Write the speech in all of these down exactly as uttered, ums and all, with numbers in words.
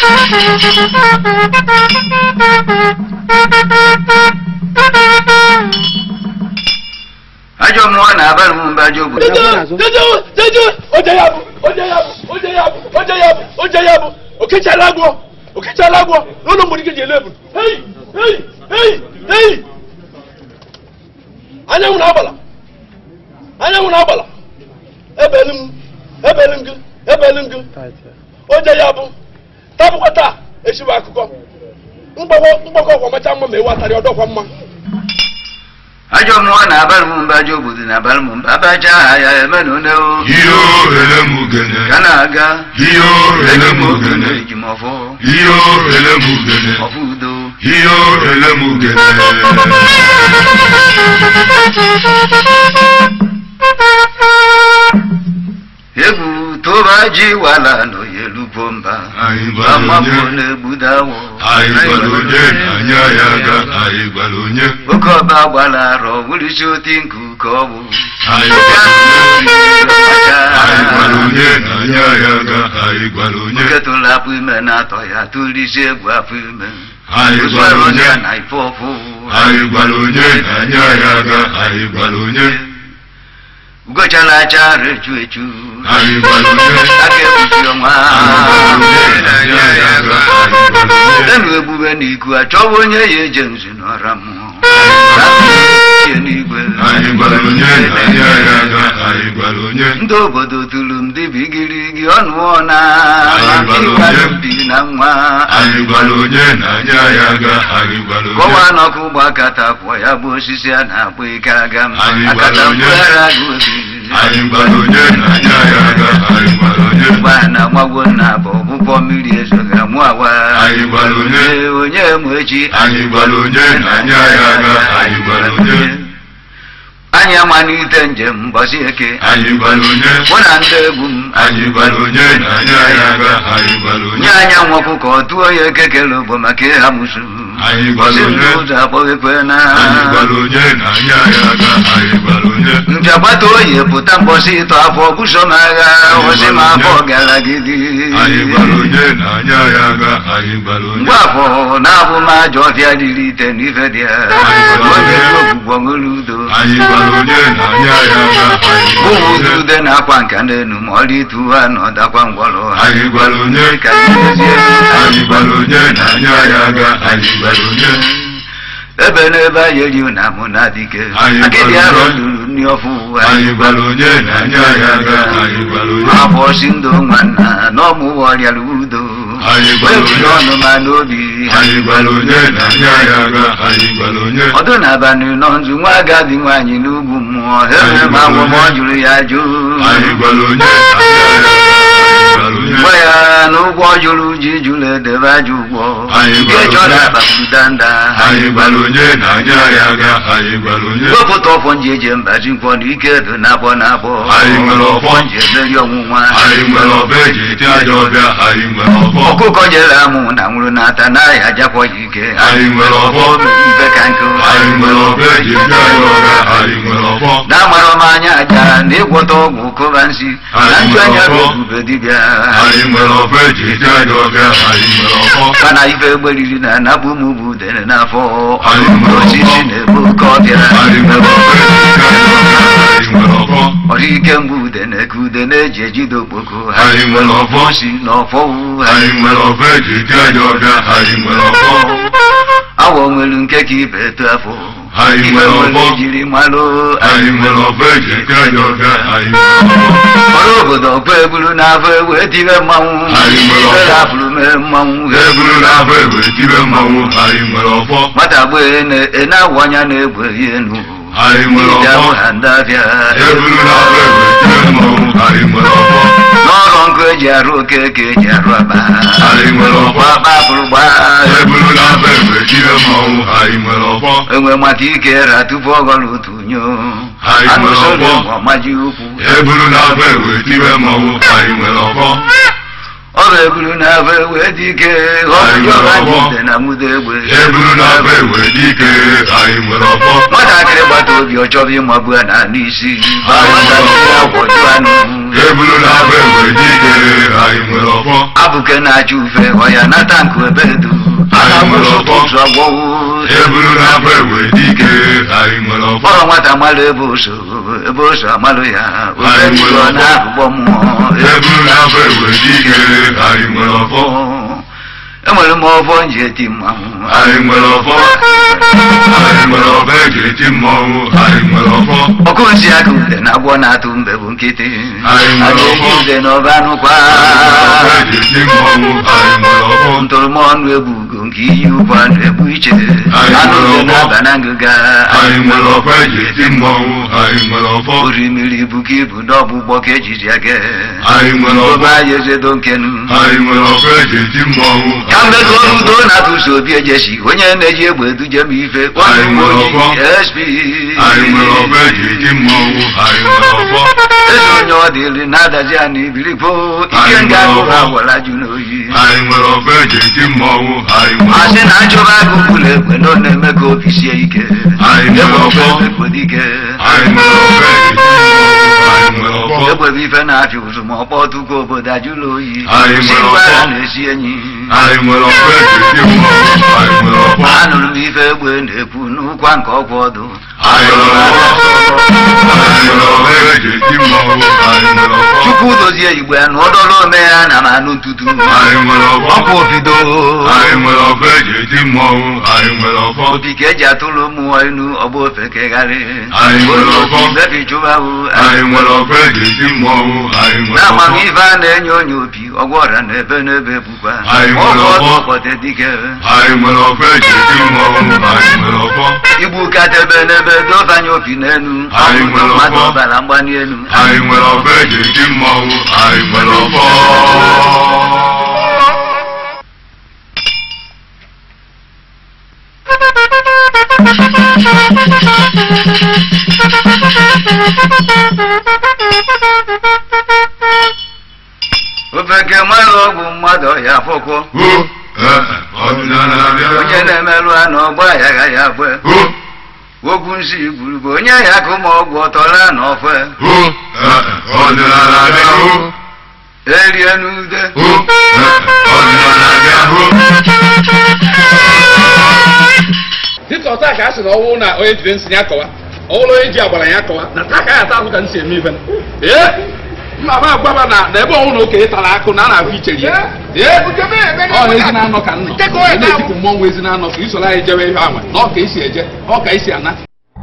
Ajo mwana balumba jobu. Jojo, jojo, ojayabu, ojayabu, ojayabu, ojayabu, ojayabu. Okicha lagwo, okicha lagwo. Lolo mbodike jelebu. Hey, hey, hey, hey. Anya muna abala. Anya muna abala. Ebelim, ebelim gil, ebelim gil. Ojayabu. Tabu kwata, eshiba akuko. Mgbako, mgbako kwa macha mma mewa tari odo kwa mma. Ajo mwana balumba jobu na balumba bacha ya emenune o. Iyo elemugene. Kanaga. Iyo elemugene. Kimofo. Iyo elemugene. Ofudo. Iyo elemugene. Ebu tobaji wala no yelu bomba. Mama bone budawo. Ai balonye anya yaga ai balonye. Oko ba wala ro wuli shooting ko. Ai balonye anya yaga ai balonye. Keto la pume na to ya tulise gwa pume. Ai balonye na ifofu. Ai balonye anya yaga ai balonye. Gochala chare chuechu. Ai balonye ake busio ma. anya yaga ai balonye. Denu ebube n'iku achọwo onye ya eje nzu n'ọra mmụọ. Ai balonye anya yaga ai balonye. Ndị obodo tụrụ m dị bigirigi ọnụ ọna. Ai balonye bi na nwa. Ai balonye anya yaga ai balonye. Kọwa n'ọkụ gbakata kwọ ya bụ osisi a na-akpọ ike aga m. Ai Akata balonye mkpụrụ agụ obi. Ai balonye anya yaga ai balonye. Mgba na agbago na bụ ọgbụgbọ mmiri ezoga mụ awa. Ai balonye onye mụ echi. Ai balonye anya yaga ai balonye. Anyị amalite njem mbọsị eke. Ai balonye mụ na ndị egwu m. Ai balonye anya yaga ai balonye. Nye anya nwa ọkụkọ tụọ ya ekekele ugbo maka ịha musu. Ai balonye ụzọ akpọghekwe na. Ai balonye anya yaga ai balonye. Ndị agbata oyi pụta mbọsị ịtọ afọ buso m agha. Ọsị m afọ gara gidi. Ai balonye anya yaga ai balonye. Mgbe afọ na-abụ m ajọ ọfịa dịrị ite n'ife dị ya. Onye ogbugbo ṅụrụ udo. Ai balonye anya yaga ai ụmụ balonye. ude na-akwa nka n'enu ma ọrụ itu ha n'ọdakwa ngwọrọ ha. Ai balonye Ka n'ezie Ai balonye anya yaga ai balonye. ebe n'ebe anyị eri na mụ na dike. Ai Akịdị arọ balonye. lụrụ nri ọfụ. Ai balonye anya yaga ai balonye. Afọ si ndụ nwanna n'ọmụ ọrịara udo. Ai balonye ọnụ ma n'obi. Ai balonye anya yaga ai balonye. Ọdụ na-abalị nọ nzu nwa agadi nwaanyị n'ugwu mmụọ. Ebe ma agwọ ma ọ jụrụ ya jụ. Ai balonye anya yaga ai balonye. Gwa ya n'ụgwọ jụrụ ji jụrụ edebe ajọ ụgwọ. Ai Nke balonye. chọrọ akpakpu danda. Ai balonye anya yaga ai balonye. Wepụta ọfọ nji eje mbazi nkwọ na ike edo na-abọ na-abọ. Ai nwere ọfọ. nji emeri ọnwụnwa. Ai nwere ọbọ eji eti aja ọbịa. Ai nwere ọfọ. Ọkụkọ jere amụ na nwụrụ n'ata n'ahịa ajakwa ya ike. Ai nwere ọfọ. Ibe ka nkụ. Ai nwere ọbọ eji eti aja ọbịa. Ai nwere ọfọ. Na-amara m anya aja na ịgwọta ọgwụ kụba nsị. Ai Na njụ anya nwere ọfọ. bụ ebube dibịa. Ai nwere ọbọ eji eti aja ọbịa. Ai nwere ọfọ. Kana ife egberiri na anapụ m bụ udene n'afọ. Ai nwere ọfọ. Osisi na-ebu oke ọbịa. Ai nwere ọbọ eji eti aja ọbịa. Ai nwere ọfọ. Ọrụ ike mgbe udene ka udene eji ejide okpoko. Ai nwere ọfọ. Si n'ọfọ wu. Ai nwere ọbọ eji eti aja ọbịa. Ai nwere ọfọ. Awọ nwere nke ka ibe eto afọ. Ai Ife nwere ọfọ. nwere jiri malụ. Ai nwere ọbọ eji eti aja ọbịa. Ai nwere ọfọ. Ọrụ obodo ọkwa eburu n'afọ ewe tibe mmanwụ. Ai nwere ọfọ. Ife hapụrụ mee mmanwụ. Eburu na-abụ egbe tibe mmanwụ. Ai nwere ọfọ. Nwata gbee na-awụ anya na-egwe ya enu. Ai nwere ọfọ. ha ndị abịa. Eburu na-abụ egbe tibe mmanwụ. Ai nwere ọfọ. N'ọrụ nkụ eji arụ oke ka eji arụ aba. Ai nwere ọfọ. Gbakpa pụrụ gbaa. Eburu na-abụ egbe tibe mmanwụ. Ai nwere ọfọ. Enwe maka ike ra tupu ọ gọrọ otu nyo. Ai nwere ọfọ. Ọmaji ukwu. Eburu na-abụ egbe tibe mmanwụ. Ai nwere ọfọ. Ọ bụ eburu na-abụ egbe dị ike. Ai nwere ọfọ. Ọbụjọ na mudo egbe. Eburu na-abụ egbe dike. Ai nwere ọfọ. Nwatakịrị gbata obi ọ chọrọ ịmagbu ya na n'isi. Ai nwere ọfọ. Agwọjụ anụ. Eburu na-abụ egbe dike. Ai nwere ọfọ. melofo. Abuke na juve oya na tanku ebedu. Ayi melofo. Agwo. Eburu na wewe dike. Ayi melofo. Oro nwata malo eboso, eboso amalo ya. Ayi melofo. Na agbo mu. Eburu na wewe dike. Ayi melofo. Emole mo fo nje ti ma. Ayi melofo. Ayi melofo je ti mo. Ayi melofo. Okunsi akude na agwo na tumbe bu nkiti. Ayi melofo. Aje no banu kwa. Ayi je ti mo. Ayi melofo. Ntolmon ebugo nki yu kwa ebu iche. Anu na bananguga. Ayi melofo je ti mo. Ayi melofo. Orimiri buki bu no bu boke jijiage. Ayi melofo. Ba yeze donkenu. Ayi melofo je ti mo. Kambe ko do na tu so bi ejeshi onye na-eji egbe duje m ife S P Ayi melofo je ti mo. Ayi melofo. Eso onye ọ dịrị na-adazi a na ibirikpo ike nga agụ ha gwara ju n'oyi. Ayi melofo je ti mo. Ayi melofo. Asị na achụba agụkwụla egbe na ọ na-eme ka obi sie ike. Ayi melofo. Dike Ayi melofo je ti mo. Ayi melofo. egbe bụ ife na-afịa ụzụ ma ọ kpọtụkọ obodo ajụla oyi. Ayi melofo. Sikwara na-esi enyi. Ayi melofo je ti mo. Ayi melofo. Anụrụ m ife egbe na-ekwu n'ụkwa nke ọkwa ọdụ. Ayi melofo. Ayi melofo je ti mo. Ayi melofo. Chukwu dozie igbe ya na ọdọrọ ome ya na ma anụ ntutu. Ayi melofo. Ọkwa obido. Ayi melofo je ti mo. Ayi melofo. Obi ka eji atụrụ mmụọ inu ọgba ofe kegharị. Ayi melofo. Bebi chụbahụ. Ayi melofo je ti mo. Ayi melofo. Na-amamife a na-enye onye obi ọgwụ ọrịa na ebe n'ebe bụkwa. Ayi melofo. Ọkpọte dike. Ayi melofo je ti mo. Ayi melofo. Igbu katebe n'ebe dọbanye obi n'enu. Ayi melofo. Mmadụ ọbara mgbani enu. Ayi melofo je ti mo. Ayi melofo. Ofeke mmadụ ọgwụ mmadụ ya fọkwọ. Ho. Eh. Ọdịnala bịa. Onye na-emerụ a n'ọgba ya ga ya gbe. Ho. Okwu nsị gburu bụ onye ya ka ụmụ ọgwụ ọtọla n'ofe. Ho. Eh. Ọdịnala bịa. Ho. Erie n'ude. Ho. Eh. Ọdịnala bịa. Ho. Dịka ọta ka a sị na ọwụ na onye jiri nsị ya kọwa ọwụrụ onye ji agbara ya kọwa na taa ka ya ata ahụ ka nsị eme ife ee mma ma agbaba na na ebe ọnwụ na okenye tara akụ na a na-ahụ ichere ya ee ọ na ezi na-anọ ka nnọ na-etikwu mmọnwụ ezi na-anọ ka isoro anyị jewe ihe anwa na ọ ka esi eje ọ ka esi ana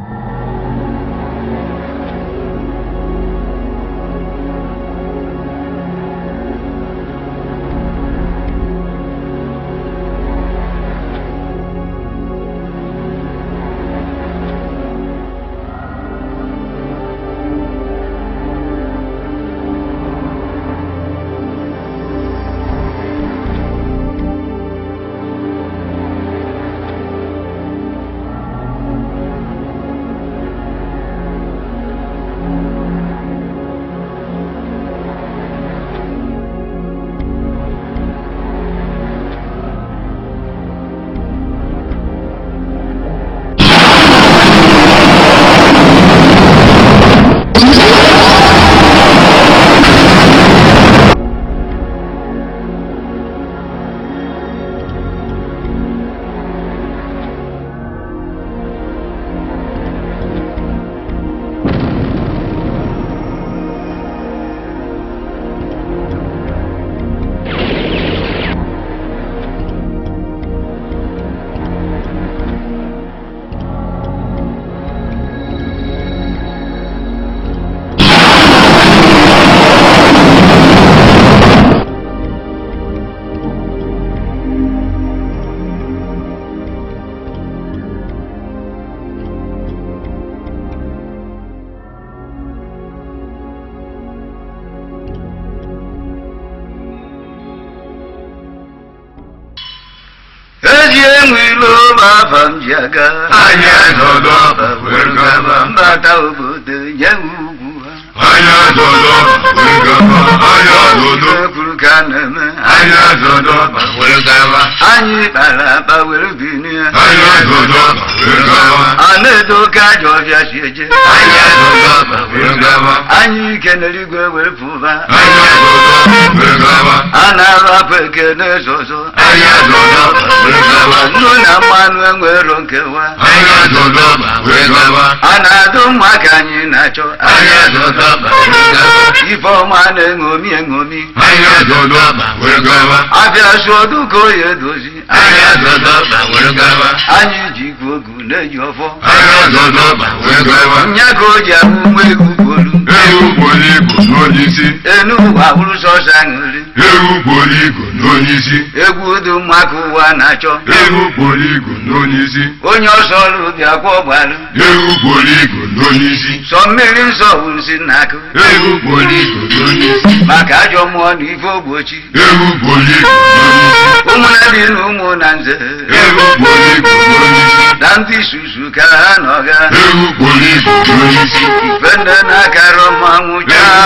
Enwilo bafam jaga Anya dodo wergaba mbata obodo nye ugwu Anya dodo wergaba Anya dodo kurukaneme Anya dodo wergaba Anyị kpara akpa were bini Anya dodo wergaba Anedo ka jọbịa si eje Anya dodo wergaba Anyị ike n'eluigwe were pụba Anya dodo wergaba A bekene zozo anya zozoba wee gawa nnu na mmanụ enwero nkewa anya zozoba wee gawa a na-adụ mma ka anyị na-achọ anya zozoba wee gawa ife ọma na-eṅomi eṅomi anya zozoba wee gawa abịa sụọdụ ka oyi edozi anya zozoba wee gawa anyị ji igwe ogu na-eji ọfọ anya zozoba wee gawa nya ka o ji ahụ nwa egwu gbolu ewu gboro igbo n'onyeisi enu ụwa bụrụ sọsọ aṅụrị ewu gboro igbo n'onyeisi egwu dị mma ka ụwa na-achọ ewu gboro igbo n'onyeisi onye ọsọ ọrụ bịa kwa ọgbalụ ewu gboro igbo n'onyeisi sọ mmiri nsọ bụ nsi n'akụ ewu gboro igbo n'onyeisi maka ajọ mmụọ na ife ogbochi ewu gboro igbo n'onyeisi ụmụnna dị na ụmụ na nze ewu gboro igbo n'onyeisi na ndị susu ka ha nọga ewu gboro igbo n'onyeisi ife nne na-akara mmanwụ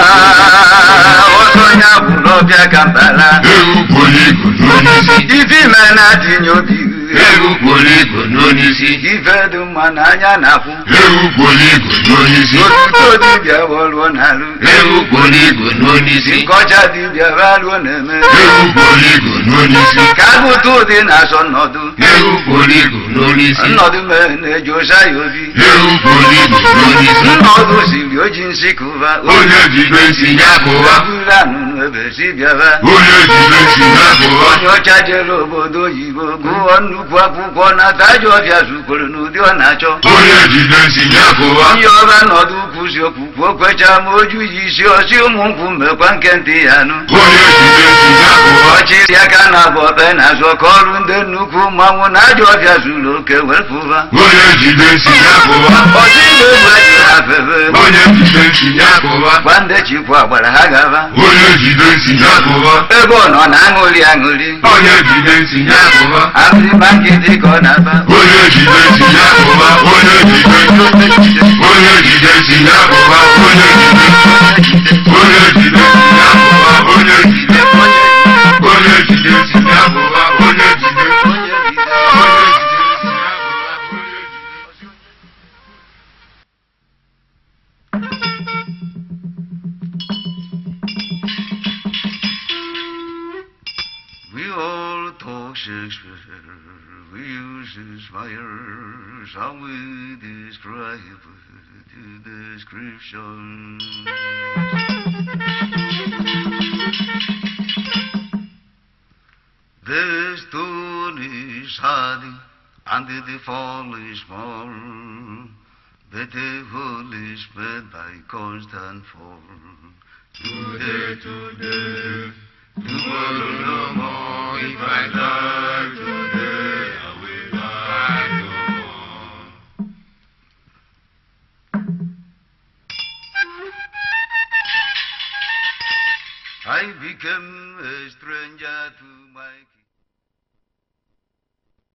jaa ọsọ ya bụrụ ọbịa ka mbala ewu gboro igbo n'onyeisi ife ime na-adịnye obi ewu gboro igbo n'onyeisi ife dị mma n'anya na-akwụ ewu gboro igbo n'onyeisi otuto dibịa bọlụọ n'alụ ewu gboro igbo n'onyeisi nkọcha dibịa balụọ na-eme ewu gboro igbo n'onyeisi ka agụta ụdị na-asọ nnọdụ ewu gboro igbo n'onyeisi nnọdụ mere na-eji ụsa ya obi ewu gboro igbo n'onyeisi nnọdụ siri oji nsị kụba onye jibe nsi ya kụwa buru anụnụ ebe si bịaba onye jibe nsi ya kụwa onye ọcha jere obodo oyibo gụọ nnukwu akwụkwọ na taja ọbịa zukwere n'ụdị ọ na-achọ onye jibe nsi ya kụwa onye ọba nọdụ kwụzi okwukwu okwecha ma oju yi isi ọsị ụmụ nkwụ mmekwa nke ntị ya nụ onye jibe nsi ya kụwa ọchịrị aka na bụ ọkpe na-azụ ọka ọrụ ndị nnukwu mmanwụ na ajọ ọbịa zuru oke wepụba onye jibe nsi ya kụwa ọchị na-egwu ejiri afefe onye jibe nsi ya kụwa gwa ndị chikwa gbara ha gaba onye jibe nsi ya kụwa ebe ọ nọ na-aṅụrị aṅụrị onye jibe nsi ya kụwa abịrịba nkịtị ka ọ na-aba onye jibe nsi ya kụwa onye jibe onye jibe nsi ya kụwa onye jibe onye jibe nsi ya kụwa onye jibe onye jibe nsi ya kụwa onye jibe onye jibe nsi ya kụwa onye jibe. We all talk Shakespeare, we use his fire, shall we describe the description? The stone is hard and the fall is small, but the whole is made by constant fall. Today, today, tomorrow no more. If I die today, I will die no more. I became a stranger to my